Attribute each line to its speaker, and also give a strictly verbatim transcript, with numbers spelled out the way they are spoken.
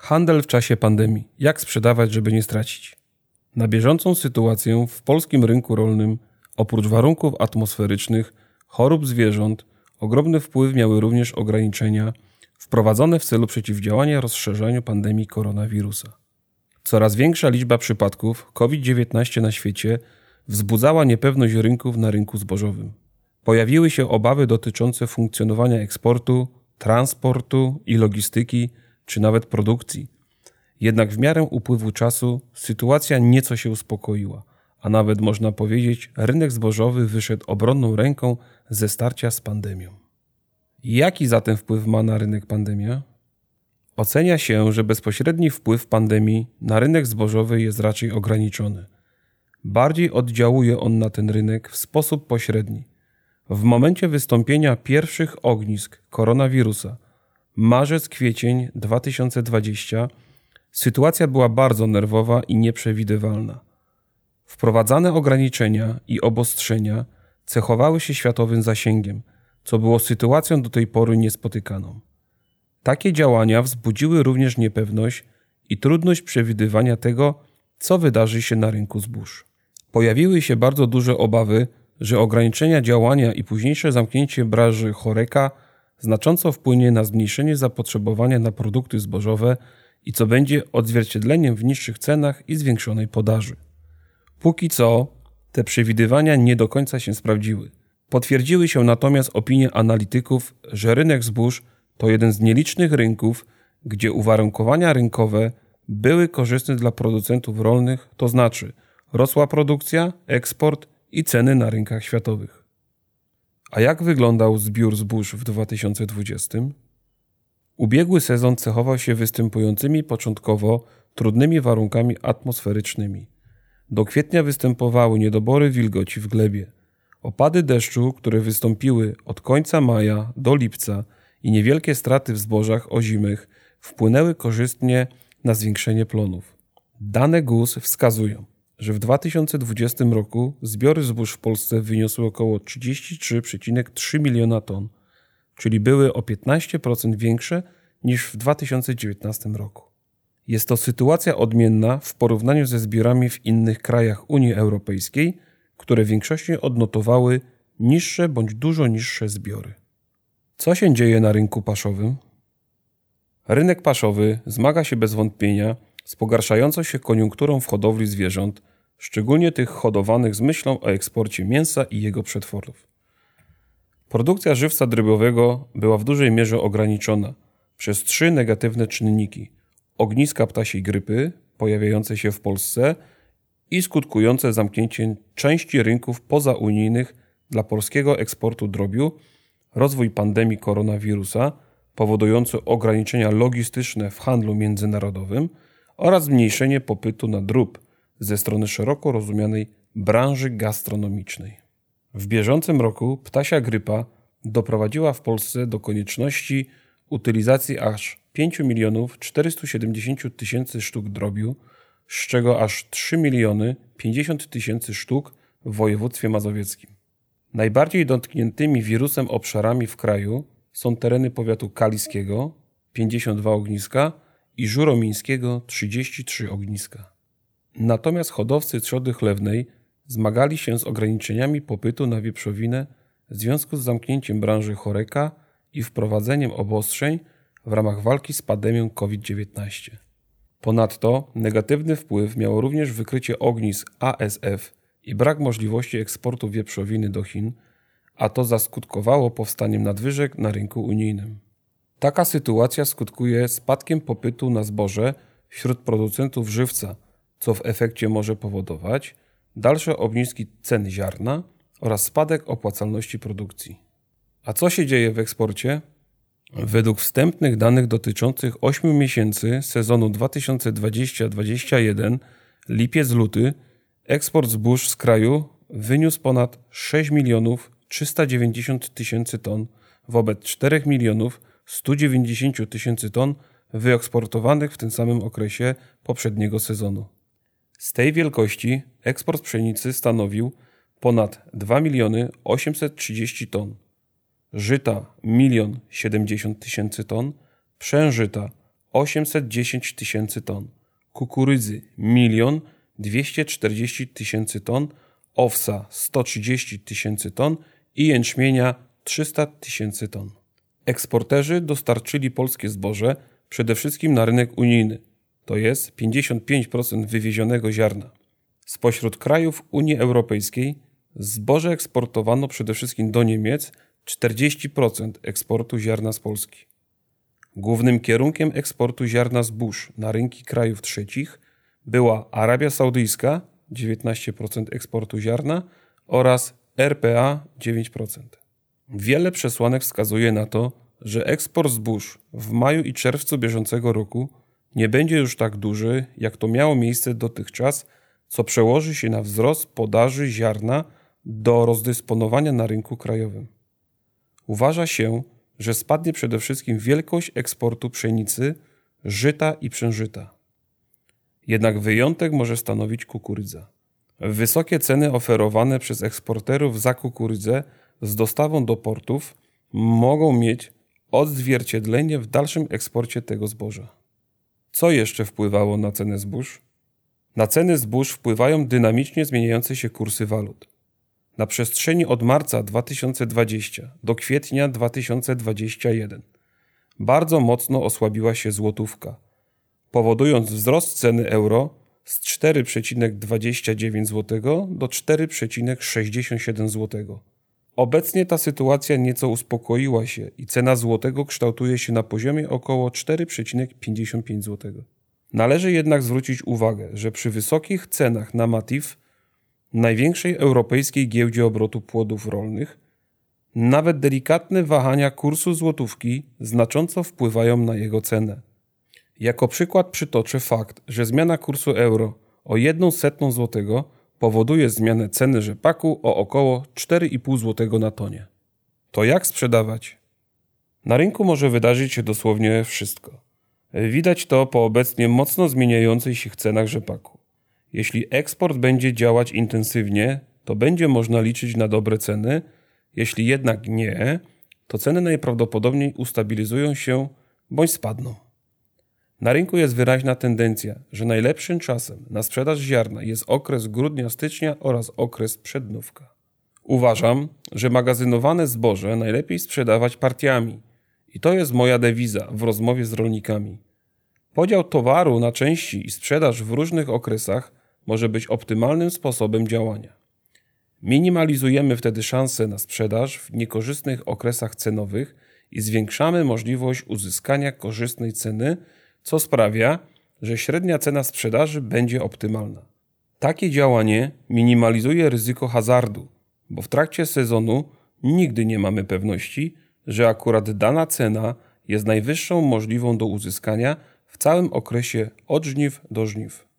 Speaker 1: Handel w czasie pandemii. Jak sprzedawać, żeby nie stracić? Na bieżącą sytuację w polskim rynku rolnym, oprócz warunków atmosferycznych, chorób zwierząt, ogromny wpływ miały również ograniczenia wprowadzone w celu przeciwdziałania rozszerzaniu pandemii koronawirusa. Coraz większa liczba przypadków COVID dziewiętnaście na świecie wzbudzała niepewność rynków na rynku zbożowym. Pojawiły się obawy dotyczące funkcjonowania eksportu, transportu i logistyki, czy nawet produkcji. Jednak w miarę upływu czasu sytuacja nieco się uspokoiła, a nawet można powiedzieć, rynek zbożowy wyszedł obronną ręką ze starcia z pandemią. Jaki zatem wpływ ma na rynek pandemia? Ocenia się, że bezpośredni wpływ pandemii na rynek zbożowy jest raczej ograniczony. Bardziej oddziałuje on na ten rynek w sposób pośredni. W momencie wystąpienia pierwszych ognisk koronawirusa, marzec-kwiecień dwa tysiące dwudziesty, sytuacja była bardzo nerwowa i nieprzewidywalna. Wprowadzane ograniczenia i obostrzenia cechowały się światowym zasięgiem, co było sytuacją do tej pory niespotykaną. Takie działania wzbudziły również niepewność i trudność przewidywania tego, co wydarzy się na rynku zbóż. Pojawiły się bardzo duże obawy, że ograniczenia działania i późniejsze zamknięcie branży Horeca znacząco wpłynie na zmniejszenie zapotrzebowania na produkty zbożowe i co będzie odzwierciedleniem w niższych cenach i zwiększonej podaży. Póki co te przewidywania nie do końca się sprawdziły. Potwierdziły się natomiast opinie analityków, że rynek zbóż to jeden z nielicznych rynków, gdzie uwarunkowania rynkowe były korzystne dla producentów rolnych, to znaczy rosła produkcja, eksport i ceny na rynkach światowych. A jak wyglądał zbiór zbóż w dwa tysiące dwudziestym? Ubiegły sezon cechował się występującymi początkowo trudnymi warunkami atmosferycznymi. Do kwietnia występowały niedobory wilgoci w glebie. Opady deszczu, które wystąpiły od końca maja do lipca i niewielkie straty w zbożach ozimych wpłynęły korzystnie na zwiększenie plonów. Dane G U S wskazują, że w dwa tysiące dwudziestym roku zbiory zbóż w Polsce wyniosły około trzydzieści trzy przecinek trzy miliona ton, czyli były o piętnaście procent większe niż w dwa tysiące dziewiętnastym roku. Jest to sytuacja odmienna w porównaniu ze zbiorami w innych krajach Unii Europejskiej, które w większości odnotowały niższe bądź dużo niższe zbiory. Co się dzieje na rynku paszowym? Rynek paszowy zmaga się bez wątpienia z pogarszającą się koniunkturą w hodowli zwierząt, szczególnie tych hodowanych z myślą o eksporcie mięsa i jego przetworów. Produkcja żywca drobowego była w dużej mierze ograniczona przez trzy negatywne czynniki: ogniska ptasiej grypy pojawiające się w Polsce i skutkujące zamknięciem części rynków pozaunijnych dla polskiego eksportu drobiu, rozwój pandemii koronawirusa powodujący ograniczenia logistyczne w handlu międzynarodowym oraz zmniejszenie popytu na drób ze strony szeroko rozumianej branży gastronomicznej. W bieżącym roku ptasia grypa doprowadziła w Polsce do konieczności utylizacji aż pięć milionów czterysta siedemdziesiąt tysięcy sztuk drobiu, z czego aż trzy miliony pięćdziesiąt tysięcy sztuk w województwie mazowieckim. Najbardziej dotkniętymi wirusem obszarami w kraju są tereny powiatu kaliskiego pięćdziesiąt dwa ogniska i żuromińskiego trzydzieści trzy ogniska. Natomiast hodowcy trzody chlewnej zmagali się z ograniczeniami popytu na wieprzowinę w związku z zamknięciem branży Horeca i wprowadzeniem obostrzeń w ramach walki z pandemią COVID dziewiętnaście. Ponadto negatywny wpływ miało również wykrycie ognisk A S F i brak możliwości eksportu wieprzowiny do Chin, a to zaskutkowało powstaniem nadwyżek na rynku unijnym. Taka sytuacja skutkuje spadkiem popytu na zboże wśród producentów żywca, co w efekcie może powodować dalsze obniżki cen ziarna oraz spadek opłacalności produkcji. A co się dzieje w eksporcie? Według wstępnych danych dotyczących ośmiu miesięcy sezonu dwa tysiące dwudziesty dwudziesty jeden lipiec-luty eksport zbóż z kraju wyniósł ponad sześć milionów trzysta dziewięćdziesiąt tysięcy ton wobec cztery miliony sto dziewięćdziesiąt tysięcy ton wyeksportowanych w tym samym okresie poprzedniego sezonu. Z tej wielkości eksport pszenicy stanowił ponad dwa miliony osiemset trzydzieści ton, żyta milion siedemdziesiąt tysięcy ton, pszężyta osiemset dziesięć tysięcy ton, kukurydzy milion dwieście czterdzieści tysięcy ton, owsa sto trzydzieści tysięcy ton i jęczmienia trzysta tysięcy ton. Eksporterzy dostarczyli polskie zboże przede wszystkim na rynek unijny, to jest pięćdziesiąt pięć procent wywiezionego ziarna. Spośród krajów Unii Europejskiej zboże eksportowano przede wszystkim do Niemiec, czterdzieści procent eksportu ziarna z Polski. Głównym kierunkiem eksportu ziarna zbóż na rynki krajów trzecich była Arabia Saudyjska, dziewiętnaście procent eksportu ziarna oraz R P A dziewięć procent. Wiele przesłanek wskazuje na to, że eksport zbóż w maju i czerwcu bieżącego roku nie będzie już tak duży, jak to miało miejsce dotychczas, co przełoży się na wzrost podaży ziarna do rozdysponowania na rynku krajowym. Uważa się, że spadnie przede wszystkim wielkość eksportu pszenicy, żyta i przężyta. Jednak wyjątek może stanowić kukurydza. Wysokie ceny oferowane przez eksporterów za kukurydzę z dostawą do portów mogą mieć odzwierciedlenie w dalszym eksporcie tego zboża. Co jeszcze wpływało na cenę zbóż? Na ceny zbóż wpływają dynamicznie zmieniające się kursy walut. Na przestrzeni od marca dwa tysiące dwudziestego do kwietnia dwa tysiące dwudziestego pierwszego bardzo mocno osłabiła się złotówka, powodując wzrost ceny euro z cztery przecinek dwadzieścia dziewięć złotego do cztery przecinek sześćdziesiąt siedem złotego. Obecnie ta sytuacja nieco uspokoiła się i cena złotego kształtuje się na poziomie około cztery przecinek pięćdziesiąt pięć złotego. Należy jednak zwrócić uwagę, że przy wysokich cenach na Matif, największej europejskiej giełdzie obrotu płodów rolnych, nawet delikatne wahania kursu złotówki znacząco wpływają na jego cenę. Jako przykład przytoczę fakt, że zmiana kursu euro o jedną setną złotego powoduje zmianę ceny rzepaku o około cztery i pół złotego na tonie. To jak sprzedawać? Na rynku może wydarzyć się dosłownie wszystko. Widać to po obecnie mocno zmieniających się cenach rzepaku. Jeśli eksport będzie działać intensywnie, to będzie można liczyć na dobre ceny. Jeśli jednak nie, to ceny najprawdopodobniej ustabilizują się bądź spadną. Na rynku jest wyraźna tendencja, że najlepszym czasem na sprzedaż ziarna jest okres grudnia-stycznia oraz okres przednówka. Uważam, że magazynowane zboże najlepiej sprzedawać partiami i to jest moja dewiza w rozmowie z rolnikami. Podział towaru na części i sprzedaż w różnych okresach może być optymalnym sposobem działania. Minimalizujemy wtedy szanse na sprzedaż w niekorzystnych okresach cenowych i zwiększamy możliwość uzyskania korzystnej ceny, co sprawia, że średnia cena sprzedaży będzie optymalna. Takie działanie minimalizuje ryzyko hazardu, bo w trakcie sezonu nigdy nie mamy pewności, że akurat dana cena jest najwyższą możliwą do uzyskania w całym okresie od żniw do żniw.